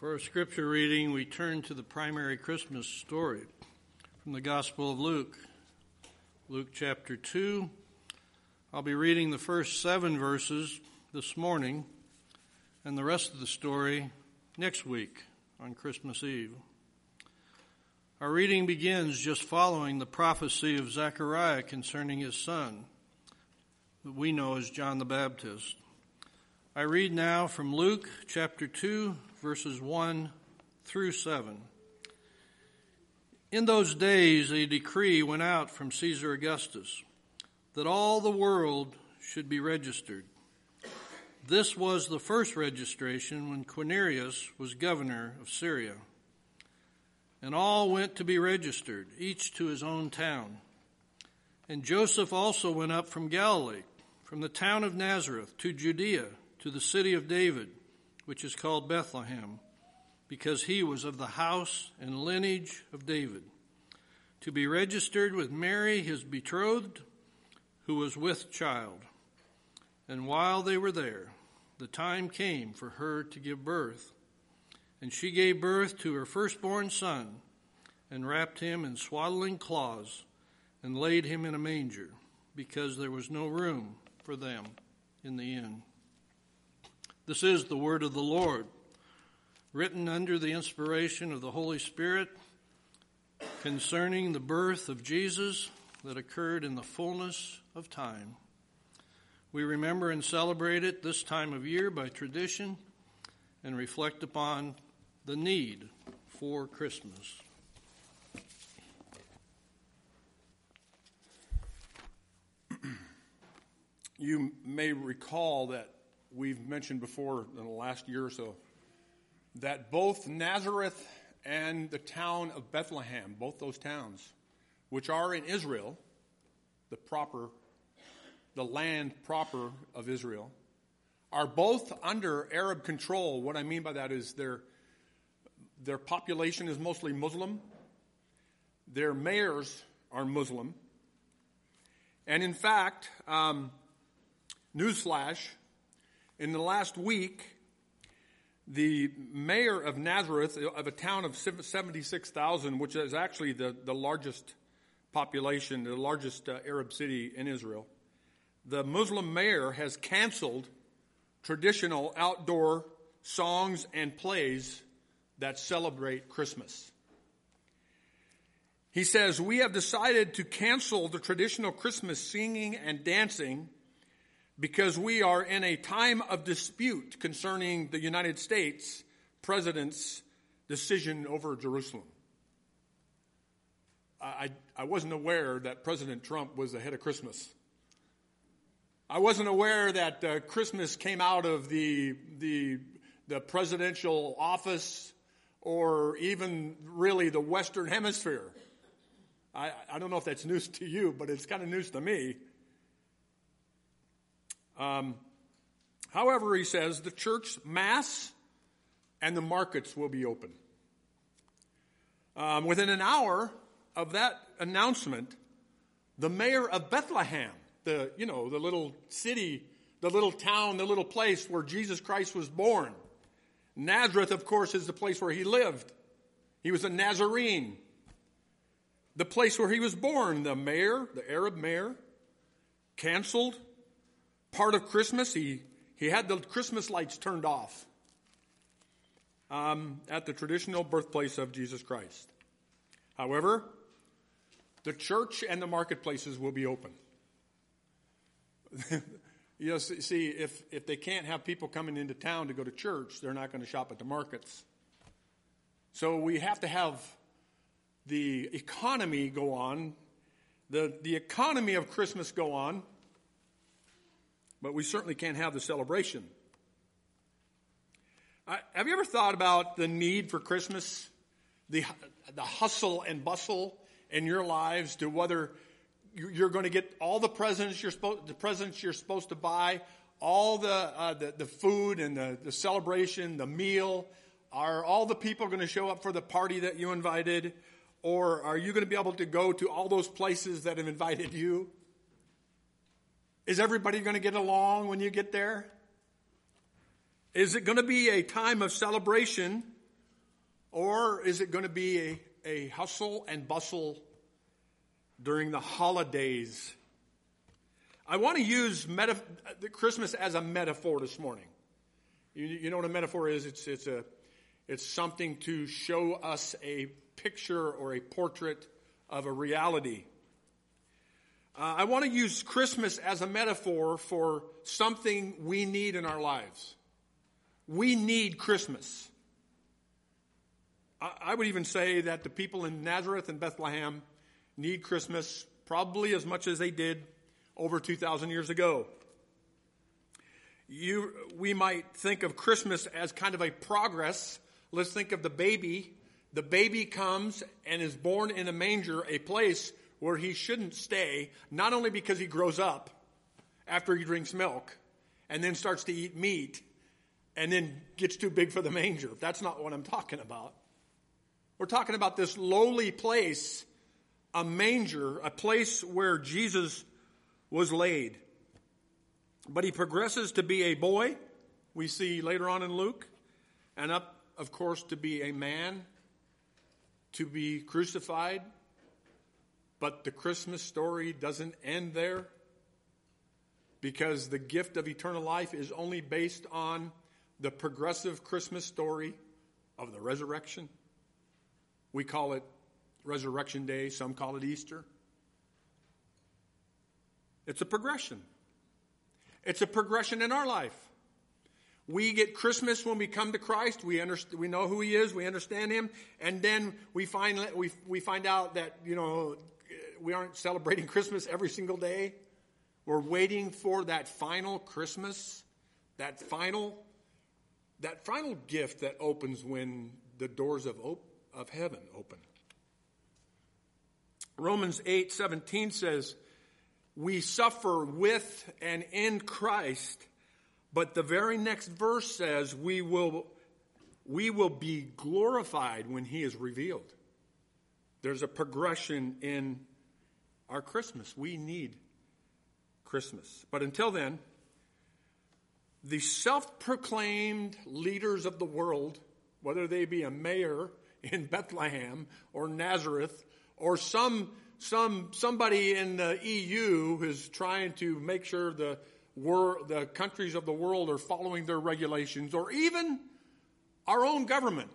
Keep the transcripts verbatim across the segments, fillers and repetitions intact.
For our scripture reading, we turn to the primary Christmas story from the Gospel of Luke. Luke chapter two. I'll be reading the first seven verses this morning and the rest of the story next week on Christmas Eve. Our reading begins just following the prophecy of Zechariah concerning his son, that we know as John the Baptist. I read now from Luke chapter two, verses one through seven. In those days a decree went out from Caesar Augustus that all the world should be registered. This was the first registration when Quirinius was governor of Syria. And all went to be registered, each to his own town. And Joseph also went up from Galilee, from the town of Nazareth to Judea, to the city of David, which is called Bethlehem, because he was of the house and lineage of David, to be registered with Mary, his betrothed, who was with child. And while they were there, the time came for her to give birth. And she gave birth to her firstborn son, and wrapped him in swaddling cloths, and laid him in a manger, because there was no room for them in the inn. This is the word of the Lord, written under the inspiration of the Holy Spirit, concerning the birth of Jesus that occurred in the fullness of time. We remember and celebrate it this time of year by tradition and reflect upon the need for Christmas. You may recall that we've mentioned before in the last year or so that both Nazareth and the town of Bethlehem, both those towns, which are in Israel, the proper, the land proper of Israel, are both under Arab control. What I mean by that is their, their population is mostly Muslim. Their mayors are Muslim. And in fact, um, newsflash, in the last week, the mayor of Nazareth, of a town of seventy-six thousand, which is actually the, the largest population, the largest uh, Arab city in Israel, the Muslim mayor has canceled traditional outdoor songs and plays that celebrate Christmas. He says, "We have decided to cancel the traditional Christmas singing and dancing because we are in a time of dispute concerning the United States president's decision over Jerusalem." I, I wasn't aware that President Trump was the head of Christmas. I wasn't aware that uh, Christmas came out of the, the, the presidential office or even really the Western Hemisphere. I, I don't know if that's news to you, but it's kind of news to me. Um, however, he says, the church mass and the markets will be open. Um, within an hour of that announcement, the mayor of Bethlehem, the, you know, the little city, the little town, the little place where Jesus Christ was born. Nazareth, of course, is the place where he lived. He was a Nazarene. The place where he was born, the mayor, the Arab mayor, canceled part of Christmas. He, he had the Christmas lights turned off um, at the traditional birthplace of Jesus Christ. However, the church and the marketplaces will be open. You know, see, if, if they can't have people coming into town to go to church, they're not going to shop at the markets. So we have to have the economy go on, the, the economy of Christmas go on, but we certainly can't have the celebration. Uh, have you ever thought about the need for Christmas, the the hustle and bustle in your lives, to whether you're going to get all the presents you're supposed the presents you're supposed to buy, all the uh, the, the food and the, the celebration, the meal? Are all the people going to show up for the party that you invited, or are you going to be able to go to all those places that have invited you? Is everybody going to get along when you get there? Is it going to be a time of celebration Or is it going to be a, a hustle and bustle during the holidays? I want to use meta- Christmas as a metaphor this morning. You, you know what a metaphor is? It's, it's, a, it's something to show us a picture or a portrait of a reality. Uh, I want to use Christmas as a metaphor for something we need in our lives. We need Christmas. I, I would even say that the people in Nazareth and Bethlehem need Christmas probably as much as they did over two thousand years ago. You, we might think of Christmas as kind of a progress. Let's think of the baby. The baby comes and is born in a manger, a place where he shouldn't stay, not only because he grows up after he drinks milk and then starts to eat meat and then gets too big for the manger. That's not what I'm talking about. We're talking about this lowly place, a manger, a place where Jesus was laid. But he progresses to be a boy, we see later on in Luke, and up, of course, to be a man, to be crucified. But the Christmas story doesn't end there, because the gift of eternal life is only based on the progressive Christmas story of the resurrection. We call it Resurrection Day. Some call it Easter. It's a progression. It's a progression in our life. We get Christmas when we come to Christ. We understand, we know who He is. We understand Him, and then we find we we find out that you know we aren't celebrating Christmas every single day. We're waiting for that final Christmas, that final that final gift that opens when the doors of op- of heaven open. Romans eight seventeen says, we suffer with and in Christ, but the very next verse says we will we will be glorified when He is revealed. There's a progression in our Christmas. We need Christmas. But until then, the self-proclaimed leaders of the world, whether they be a mayor in Bethlehem or Nazareth or some Some somebody in the E U who's trying to make sure the wor- the countries of the world are following their regulations, or even our own government.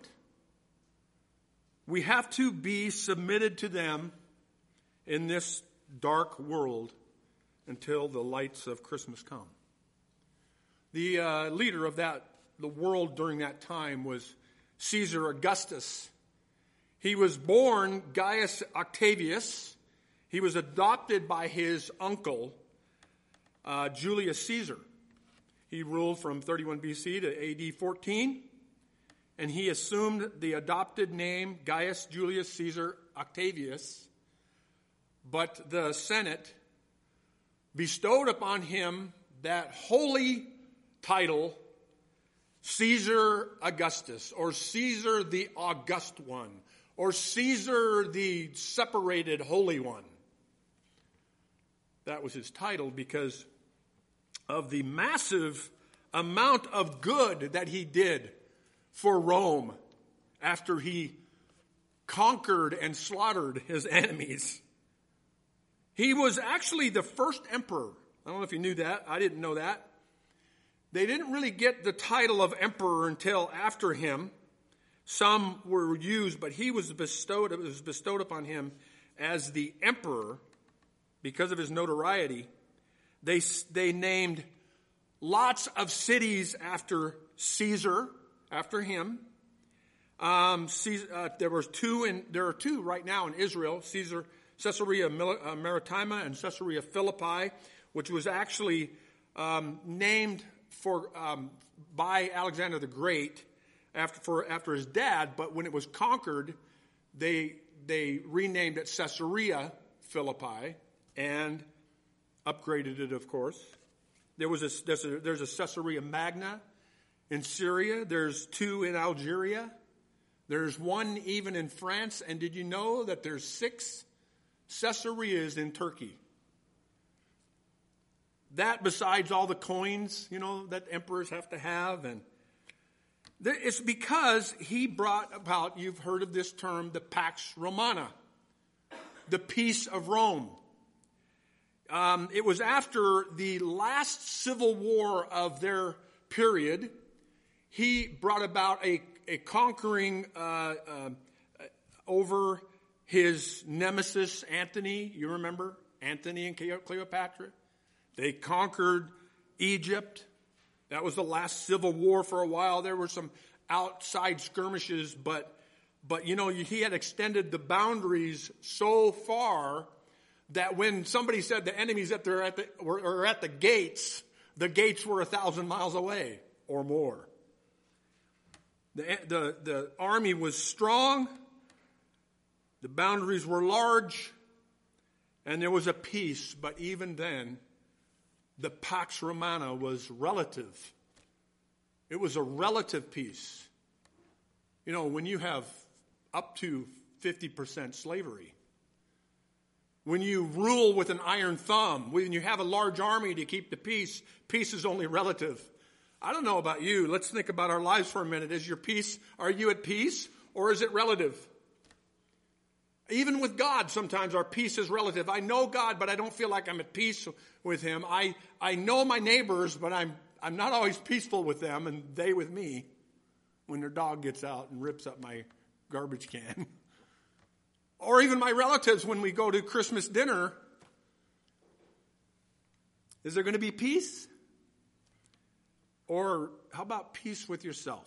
We have to be submitted to them in this dark world until the lights of Christmas come. The uh, leader of that the world during that time was Caesar Augustus. He was born Gaius Octavius. He was adopted by his uncle, uh, Julius Caesar. He ruled from thirty-one B C to A D fourteen, and he assumed the adopted name Gaius Julius Caesar Octavius. But the Senate bestowed upon him that holy title, Caesar Augustus, or Caesar the August One, or Caesar the separated Holy One. That was his title because of the massive amount of good that he did for Rome after he conquered and slaughtered his enemies. He was actually the first emperor. I don't know if you knew that. I didn't know that. They didn't really get the title of emperor until after him. Some were used, but he was bestowed, it was bestowed upon him as the emperor because of his notoriety. They, they named lots of cities after Caesar, after him. Um, Caesar, uh, there was two in, there are two right now in Israel, Caesar, Caesarea Maritima and Caesarea Philippi, which was actually um, named for um, by Alexander the Great after for after his dad, but when it was conquered, they they renamed it Caesarea Philippi and upgraded it, of course. There was a there's a, there's a Caesarea Magna in Syria. There's two in Algeria. There's one even in France. And did you know that there's six Caesareas in Turkey? That besides all the coins, you know, that emperors have to have. And It's because he brought about, you've heard of this term, the Pax Romana, the peace of Rome. Um, it was after the last civil war of their period. He brought about a, a conquering uh, uh, over his nemesis, Antony. You remember Antony and Cleopatra? They conquered Egypt. That was the last civil war for a while. There were some outside skirmishes, but, but you know, he had extended the boundaries so far that when somebody said the enemies that they're at the, were, were at the gates, the gates were a thousand miles away or more. The, the, the army was strong, the boundaries were large, and there was a peace, but even then, the Pax Romana was relative. It was a relative peace. You know, when you have up to fifty percent slavery, when you rule with an iron thumb, when you have a large army to keep the peace, peace is only relative. I don't know about you. Let's think about our lives for a minute. Is your peace, are you at peace, or is it relative? Even with God, sometimes our peace is relative. I know God, but I don't feel like I'm at peace with him. I, I know my neighbors, but I'm, I'm not always peaceful with them, and they with me when their dog gets out and rips up my garbage can. Or even my relatives when we go to Christmas dinner. Is there going to be peace? Or how about peace with yourself?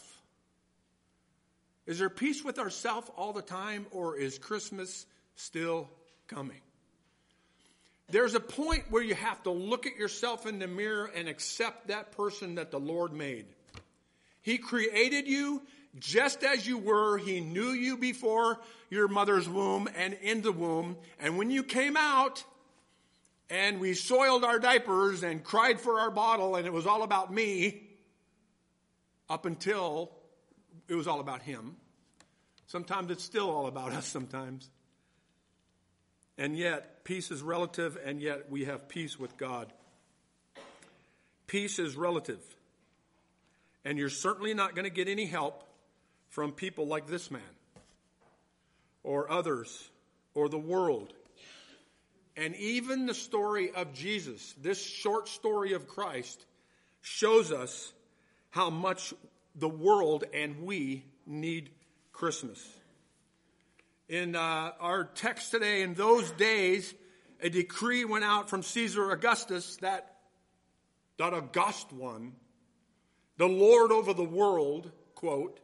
Is there peace with ourselves all the time, or is Christmas still coming? There's a point where you have to look at yourself in the mirror and accept that person that the Lord made. He created you just as you were. He knew you before your mother's womb and in the womb. And when you came out and we soiled our diapers and cried for our bottle and it was all about me, up until it was all about him. Sometimes it's still all about us sometimes. And yet, peace is relative, and yet we have peace with God. Peace is relative. And you're certainly not going to get any help from people like this man, or others, or the world. And even the story of Jesus, this short story of Christ, shows us how much the world and we need Christmas. In uh, our text today, in those days, a decree went out from Caesar Augustus, that, that august one, the Lord over the world, quote,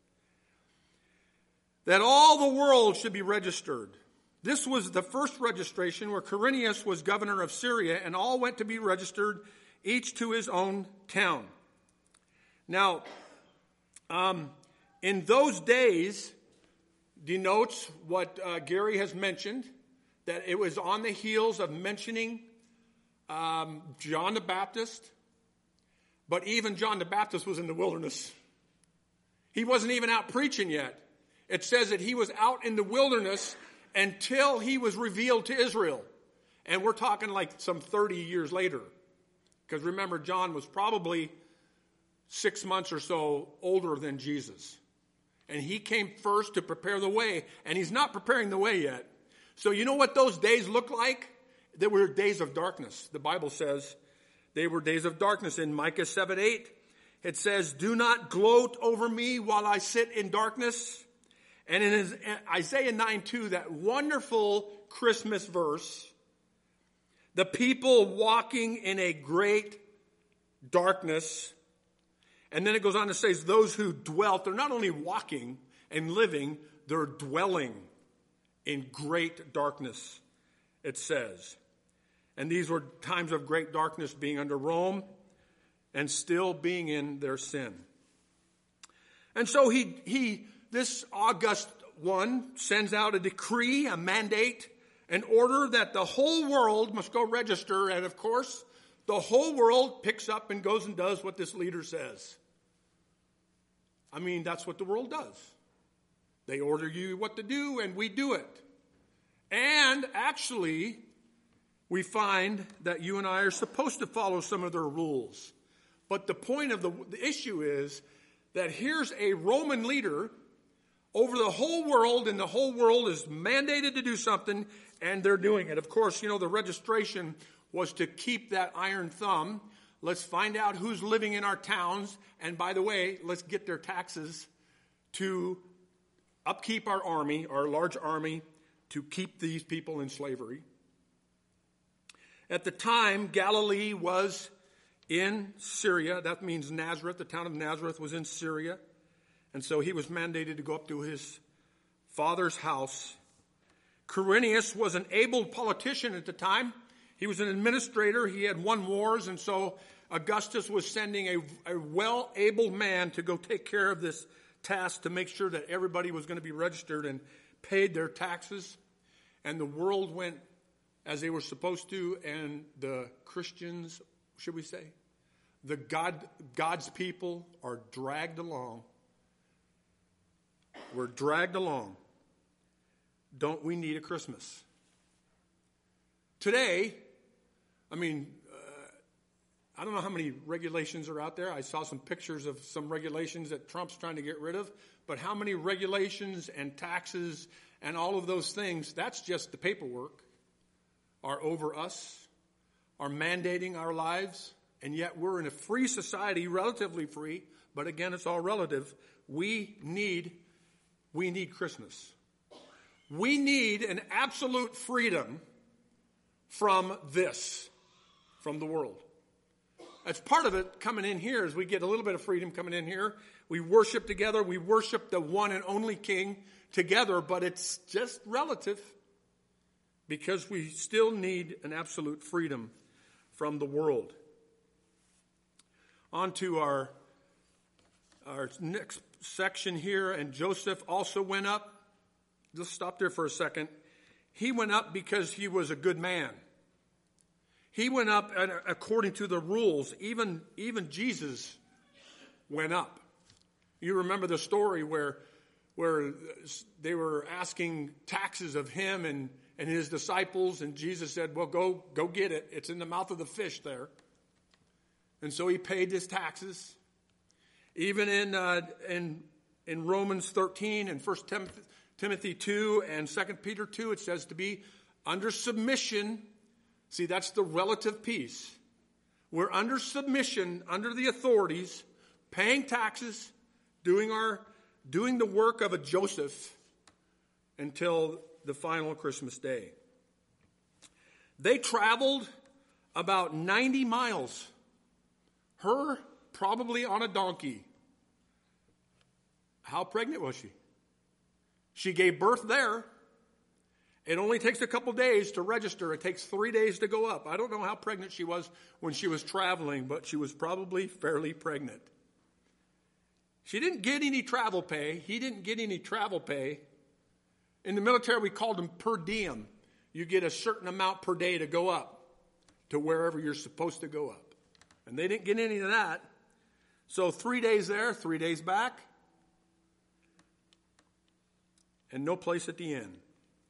that all the world should be registered. This was the first registration where Quirinius was governor of Syria, and all went to be registered, each to his own town. Now, um, in those days, denotes what uh, Gary has mentioned, that it was on the heels of mentioning um, John the Baptist, but even John the Baptist was in the wilderness. He wasn't even out preaching yet. It says that he was out in the wilderness until he was revealed to Israel. And we're talking like some thirty years later. Because remember, John was probably six months or so older than Jesus. And he came first to prepare the way. And he's not preparing the way yet. So you know what those days look like? They were days of darkness. The Bible says they were days of darkness. In Micah seven eight, it says, "Do not gloat over me while I sit in darkness." And in Isaiah nine two, that wonderful Christmas verse, the people walking in a great darkness. And then it goes on to say, those who dwelt, they're not only walking and living, they're dwelling in great darkness, it says. And these were times of great darkness, being under Rome and still being in their sin. And so he, he, this August one sends out a decree, a mandate, an order that the whole world must go register. And of course, the whole world picks up and goes and does what this leader says. I mean, that's what the world does. They order you what to do, and we do it. And actually, we find that you and I are supposed to follow some of their rules. But the point of the, the issue is that here's a Roman leader over the whole world, and the whole world is mandated to do something, and they're doing it. Of course, you know, the registration was to keep that iron thumb. Let's find out who's living in our towns, and by the way, let's get their taxes to upkeep our army, our large army, to keep these people in slavery. At the time, Galilee was in Syria. That means Nazareth. The town of Nazareth was in Syria. And so he was mandated to go up to his father's house. Quirinius was an able politician at the time. He was an administrator. He had won wars. And so Augustus was sending a, a well-able man to go take care of this task to make sure that everybody was going to be registered and paid their taxes. And the world went as they were supposed to, and the Christians, should we say, the God, God's people are dragged along. We're dragged along. Don't we need a Christmas? Today, I mean, uh, I don't know how many regulations are out there. I saw some pictures of some regulations that Trump's trying to get rid of. But how many regulations and taxes and all of those things, that's just the paperwork, are over us, are mandating our lives, and yet we're in a free society, relatively free, but again, it's all relative. We need, we need Christmas. We need an absolute freedom from this, from the world. That's part of it coming in here, as we get a little bit of freedom coming in here. We worship together, we worship the one and only King together, but it's just relative. Because we still need an absolute freedom from the world. On to our, our next section here. And Joseph also went up. Let's stop there for a second. He went up because he was a good man. He went up according to the rules. Even, even Jesus went up. You remember the story where, where they were asking taxes of him and And his disciples, and Jesus said, well, go go get it. It's in the mouth of the fish there. And so he paid his taxes. Even in uh, in in Romans thirteen and First Timothy two and Second Peter two, it says to be under submission. See, that's the relative piece. We're under submission, under the authorities, paying taxes, doing our doing the work of a Joseph until the final Christmas day. They traveled about ninety miles. Her probably on a donkey. How pregnant was she? She gave birth there. It only takes a couple days to register. It takes three days to go up. I don't know how pregnant she was when she was traveling, but she was probably fairly pregnant. She didn't get any travel pay. He didn't get any travel pay. In the military, we called them per diem. You get a certain amount per day to go up to wherever you're supposed to go up. And they didn't get any of that. So three days there, three days back, and no place at the end.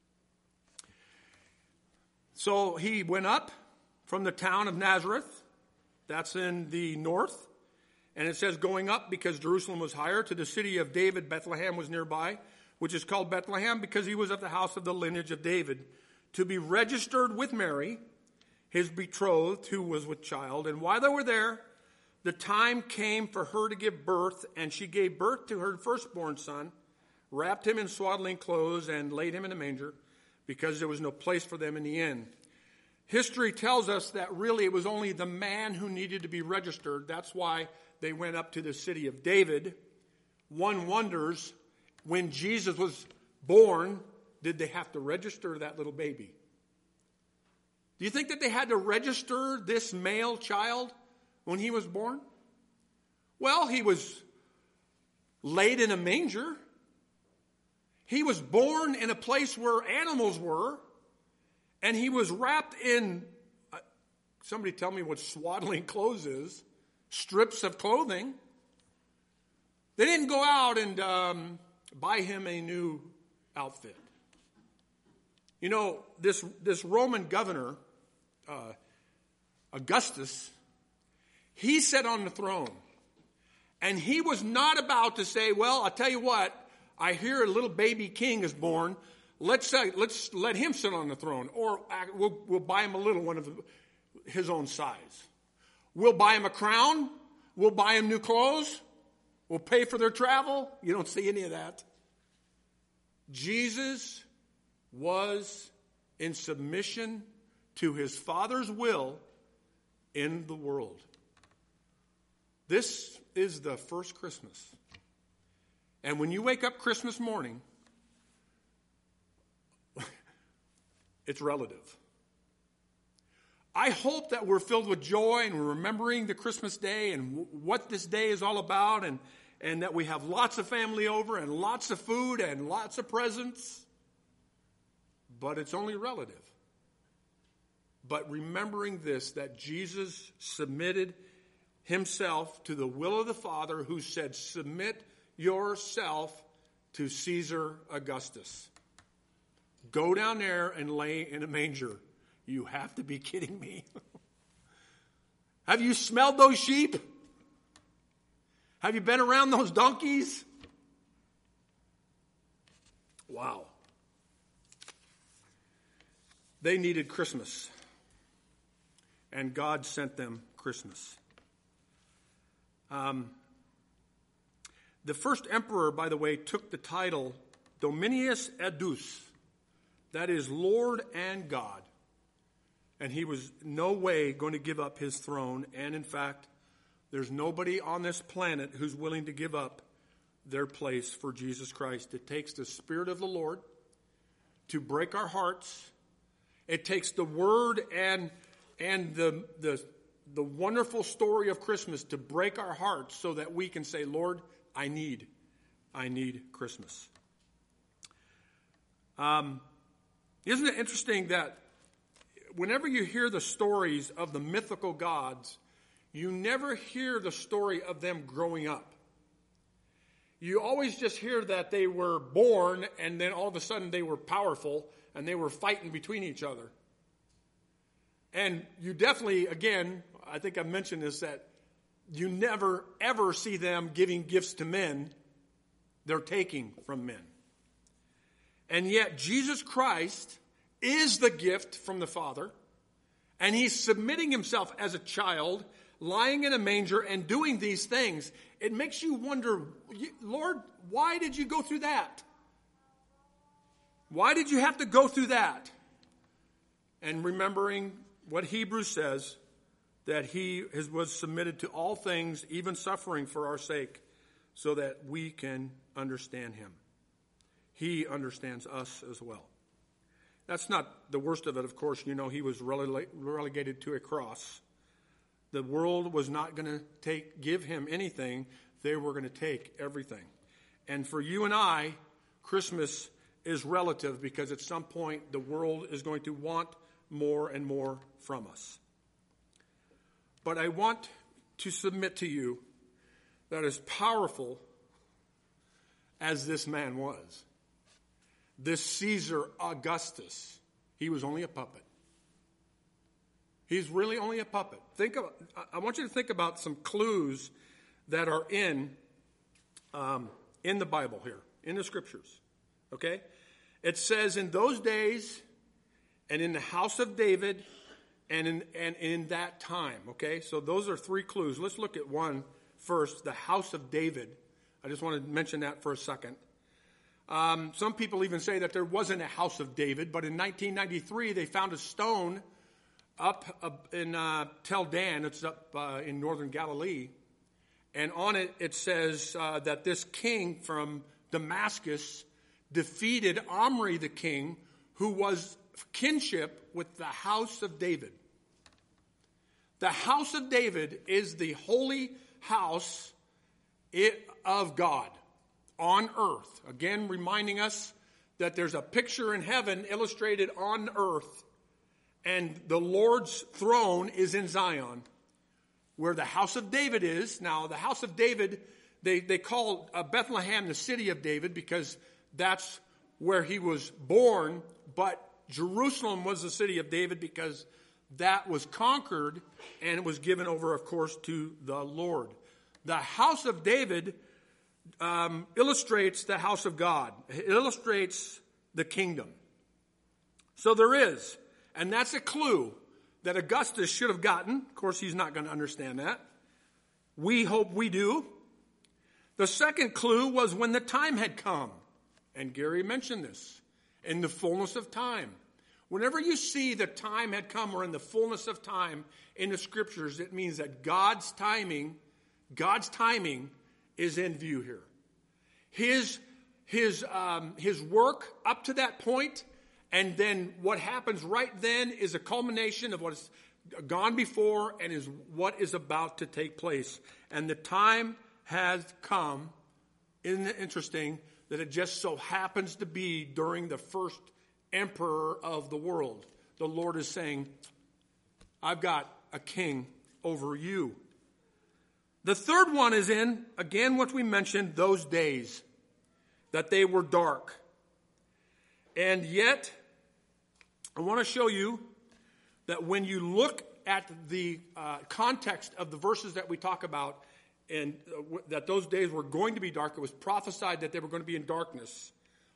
So he went up from the town of Nazareth. That's in the north. And it says going up because Jerusalem was higher to the city of David. Bethlehem was nearby, which is called Bethlehem because he was of the house of the lineage of David, to be registered with Mary, his betrothed, who was with child. And while they were there, the time came for her to give birth, and she gave birth to her firstborn son, wrapped him in swaddling clothes, and laid him in a manger, because there was no place for them in the inn. History tells us that really it was only the man who needed to be registered. That's why they went up to the city of David. One wonders, when Jesus was born, did they have to register that little baby? Do you think that they had to register this male child when he was born? Well, he was laid in a manger. He was born in a place where animals were. And he was wrapped in, uh, somebody tell me what swaddling clothes is. Strips of clothing. They didn't go out and um, buy him a new outfit. You know, this, this Roman governor, uh, Augustus, he sat on the throne. And he was not about to say, well, I'll tell you what, I hear a little baby king is born. Let's uh, let's let him sit on the throne. Or uh, we'll, we'll buy him a little one of his own size. We'll buy him a crown. We'll buy him new clothes. We'll pay for their travel. You don't see any of that. Jesus was in submission to his Father's will in the world. This is the first Christmas. And when you wake up Christmas morning, it's relative. I hope that we're filled with joy and we're remembering the Christmas day and w- what this day is all about, and, and that we have lots of family over and lots of food and lots of presents. But it's only relative. But remembering this, that Jesus submitted himself to the will of the Father, who said, submit yourself to Caesar Augustus. Go down there and lay in a manger. You have to be kidding me. Have you smelled those sheep? Have you been around those donkeys? Wow. They needed Christmas. And God sent them Christmas. Um, the first emperor, by the way, took the title Dominus et Deus. That is Lord and God. And he was no way going to give up his throne. And in fact, there's nobody on this planet who's willing to give up their place for Jesus Christ. It takes the Spirit of the Lord to break our hearts. It takes the Word and and the the the wonderful story of Christmas to break our hearts so that we can say, Lord, I need, I need Christmas. Um, isn't it interesting that whenever you hear the stories of the mythical gods, you never hear the story of them growing up. You always just hear that they were born and then all of a sudden they were powerful and they were fighting between each other. And you definitely, again, I think I mentioned this, that you never ever see them giving gifts to men. They're taking from men. And yet Jesus Christ is the gift from the Father, and he's submitting himself as a child, lying in a manger and doing these things. It makes you wonder, Lord, why did you go through that? Why did you have to go through that? And remembering what Hebrews says, that he was submitted to all things, even suffering for our sake, so that we can understand him. He understands us as well. That's not the worst of it, of course. You know, he was rele- relegated to a cross. The world was not going to take, give him anything. They were going to take everything. And for you and I, Christmas is relative, because at some point the world is going to want more and more from us. But I want to submit to you that as powerful as this man was, this Caesar Augustus, he was only a puppet. He's really only a puppet. Think of, I want you to think about some clues that are in um, in the Bible here, in the Scriptures. Okay? It says, in those days, and in the house of David, and in and in that time. Okay? So those are three clues. Let's look at one first, the house of David. I just want to mention that for a second. Um, some people even say that there wasn't a house of David, but in nineteen ninety-three they found a stone up, up in uh, Tel Dan. It's up uh, in northern Galilee. And on it, it says uh, that this king from Damascus defeated Omri the king, who was kinship with the house of David. The house of David is the holy house of God on earth. Again, reminding us that there's a picture in heaven illustrated on earth, and the Lord's throne is in Zion, where the house of David is. Now, the house of David, they, they call uh, Bethlehem the city of David because that's where he was born, but Jerusalem was the city of David because that was conquered and it was given over, of course, to the Lord. The house of David um, illustrates the house of God. It illustrates the kingdom. So there is, and that's a clue that Augustus should have gotten. Of course, he's not going to understand that. We hope we do. The second clue was when the time had come. And Gary mentioned this. In the fullness of time. Whenever you see the time had come or in the fullness of time in the scriptures, it means that God's timing, God's timing is in view here. His, his, um, his work up to that point, and then what happens right then is a culmination of what has gone before and is what is about to take place. And the time has come. Isn't it interesting that it just so happens to be during the first emperor of the world? The Lord is saying, I've got a king over you. The third one is in, again, what we mentioned, those days, that they were dark. And yet, I want to show you that when you look at the uh, context of the verses that we talk about, and uh, w- that those days were going to be dark, it was prophesied that they were going to be in darkness.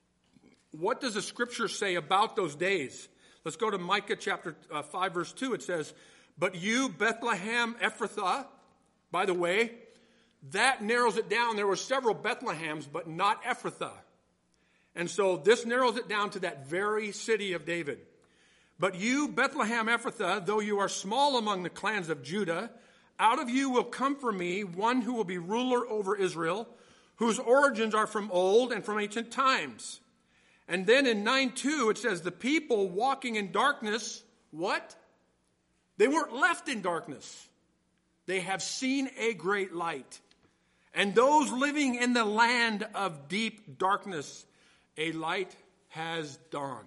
What does the scripture say about those days? Let's go to Micah chapter uh, five, verse two. It says, but you, Bethlehem Ephrathah, by the way, that narrows it down. There were several Bethlehems, but not Ephrathah. And so this narrows it down to that very city of David. But you, Bethlehem Ephrathah, though you are small among the clans of Judah, out of you will come for me one who will be ruler over Israel, whose origins are from old and from ancient times. And then in nine two, it says, the people walking in darkness, what? They weren't left in darkness. They have seen a great light. And those living in the land of deep darkness, a light has dawned.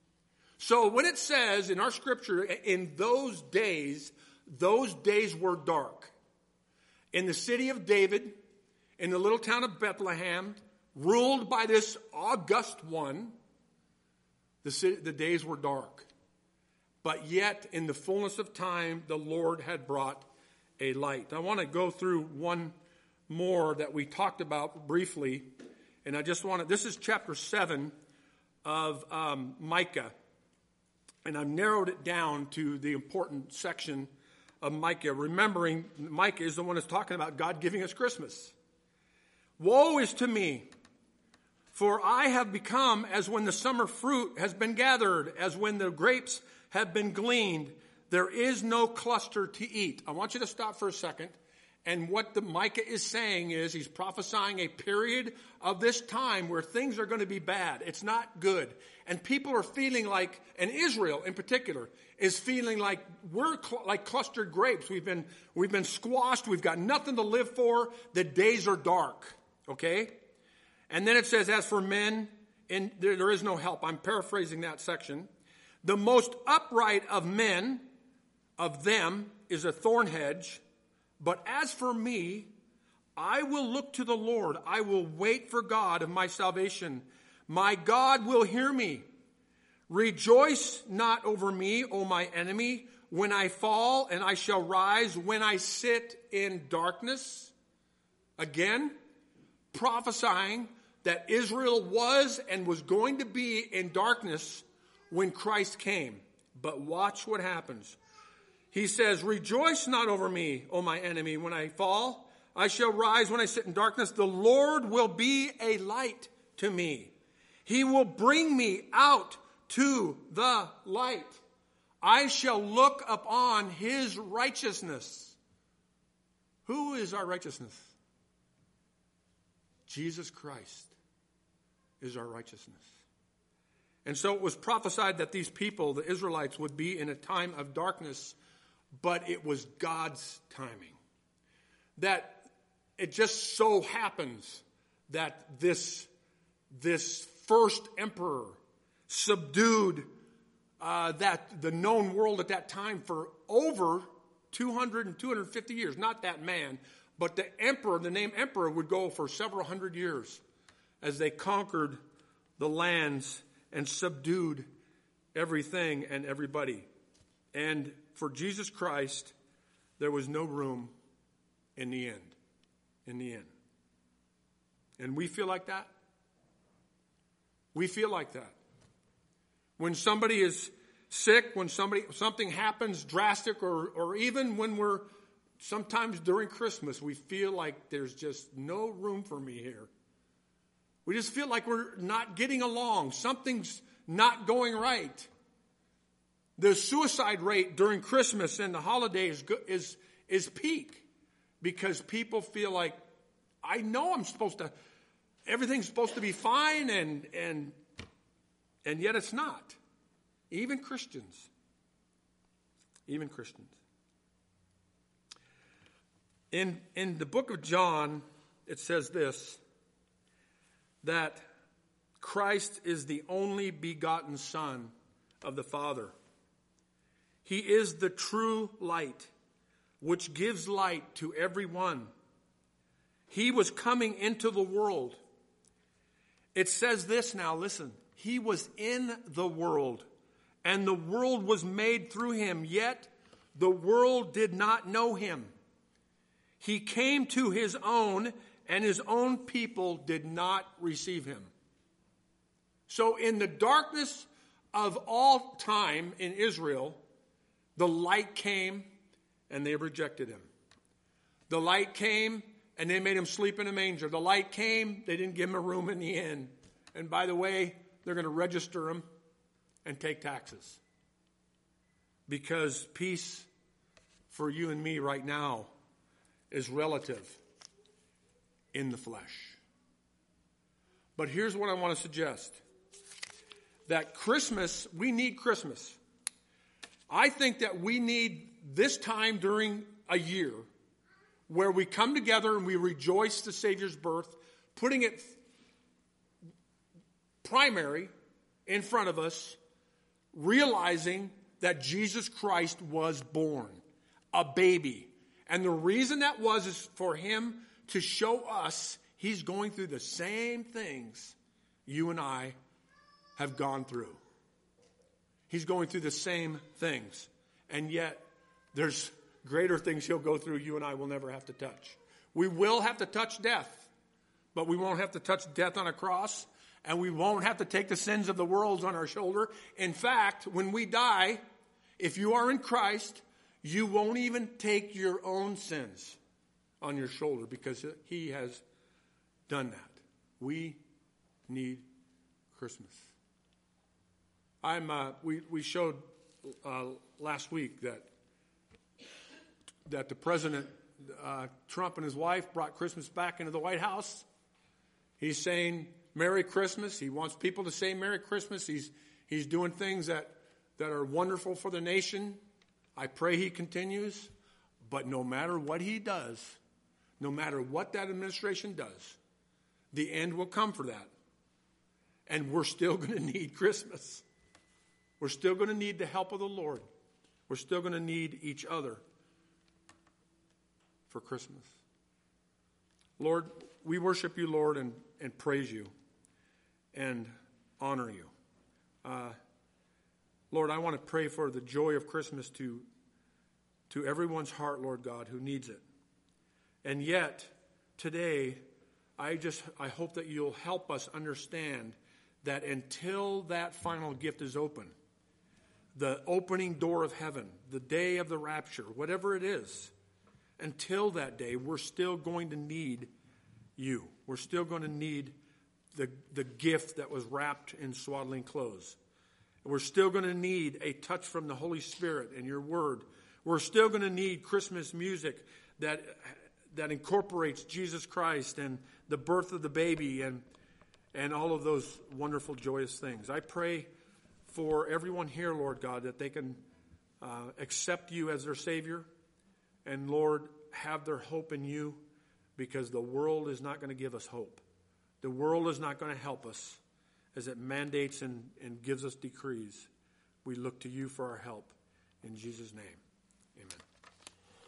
So when it says in our scripture, in those days, those days were dark. In the city of David, in the little town of Bethlehem, ruled by this august one, the, city, the days were dark. But yet, in the fullness of time, the Lord had brought a light. I want to go through one more that we talked about briefly. And I just want to, this is chapter seven of um, Micah. And I've narrowed it down to the important section of Micah. Remembering, Micah is the one that's talking about God giving us Christmas. Woe is to me, for I have become as when the summer fruit has been gathered, as when the grapes have been gleaned. There is no cluster to eat. I want you to stop for a second. And what the Micah is saying is he's prophesying a period of this time where things are going to be bad. It's not good. And people are feeling like, and Israel in particular, is feeling like we're cl- like clustered grapes. We've been, we've been squashed. We've got nothing to live for. The days are dark. Okay? And then it says, as for men, and there, there is no help. I'm paraphrasing that section. The most upright of men, of them, is a thorn hedge. But as for me, I will look to the Lord. I will wait for God of my salvation. My God will hear me. Rejoice not over me, O my enemy, when I fall, and I shall rise when I sit in darkness. Again, prophesying that Israel was and was going to be in darkness when Christ came. But watch what happens. He says, rejoice not over me, O my enemy, when I fall. I shall rise when I sit in darkness. The Lord will be a light to me. He will bring me out to the light. I shall look upon his righteousness. Who is our righteousness? Jesus Christ is our righteousness. And so it was prophesied that these people, the Israelites, would be in a time of darkness, but it was God's timing. That it just so happens that this, this first emperor subdued uh, that the known world at that time for over two hundred and two hundred fifty years. Not that man, but the emperor, the name emperor would go for several hundred years as they conquered the lands and subdued everything and everybody. And for Jesus Christ, there was no room in the end. in the end. And we feel like that. We feel like that. When somebody is sick, when somebody something happens drastic, or, or even when we're sometimes during Christmas, we feel like there's just no room for me here. We just feel like we're not getting along. Something's not going right. The suicide rate during Christmas and the holidays is, is peak because people feel like, I know I'm supposed to, everything's supposed to be fine, and and and yet it's not. Even Christians. Even Christians. In in the book of John, it says this, that Christ is the only begotten Son of the Father. He is the true light, which gives light to everyone. He was coming into the world. It says this now, listen. He was in the world, and the world was made through him, yet the world did not know him. He came to his own, and his own people did not receive him. So in the darkness of all time in Israel, the light came, and they rejected him. The light came, and they made him sleep in a manger. The light came, they didn't give him a room in the inn. And by the way, they're going to register him and take taxes. Because peace for you and me right now is relative in the flesh. But here's what I want to suggest. That Christmas, we need Christmas. I think that we need this time during a year where we come together and we rejoice the Savior's birth, putting it primary in front of us, realizing that Jesus Christ was born, a baby. And the reason that was is for him to show us he's going through the same things you and I have gone through. He's going through the same things. And yet, there's greater things he'll go through you and I will never have to touch. We will have to touch death, but we won't have to touch death on a cross, and we won't have to take the sins of the world on our shoulder. In fact, when we die, if you are in Christ, you won't even take your own sins on your shoulder because he has done that. We need Christmas. I'm. Uh, we we showed uh, last week that that the President uh, Trump and his wife brought Christmas back into the White House. He's saying Merry Christmas. He wants people to say Merry Christmas. He's he's doing things that that are wonderful for the nation. I pray he continues. But no matter what he does, no matter what that administration does, the end will come for that. And we're still going to need Christmas. We're still going to need the help of the Lord. We're still going to need each other for Christmas. Lord, we worship you, Lord, and, and praise you and honor you. Uh, Lord, I want to pray for the joy of Christmas to, to everyone's heart, Lord God, who needs it. And yet, today, I just I hope that you'll help us understand that until that final gift is open, the opening door of heaven, the day of the rapture, whatever it is, until that day, we're still going to need you. We're still going to need the, the gift that was wrapped in swaddling clothes. We're still going to need a touch from the Holy Spirit and your word. We're still going to need Christmas music that that incorporates Jesus Christ and the birth of the baby and and all of those wonderful, joyous things. I pray for everyone here, Lord God, that they can uh, accept you as their Savior and, Lord, have their hope in you, because the world is not going to give us hope. The world is not going to help us as it mandates and, and gives us decrees. We look to you for our help. In Jesus' name, amen.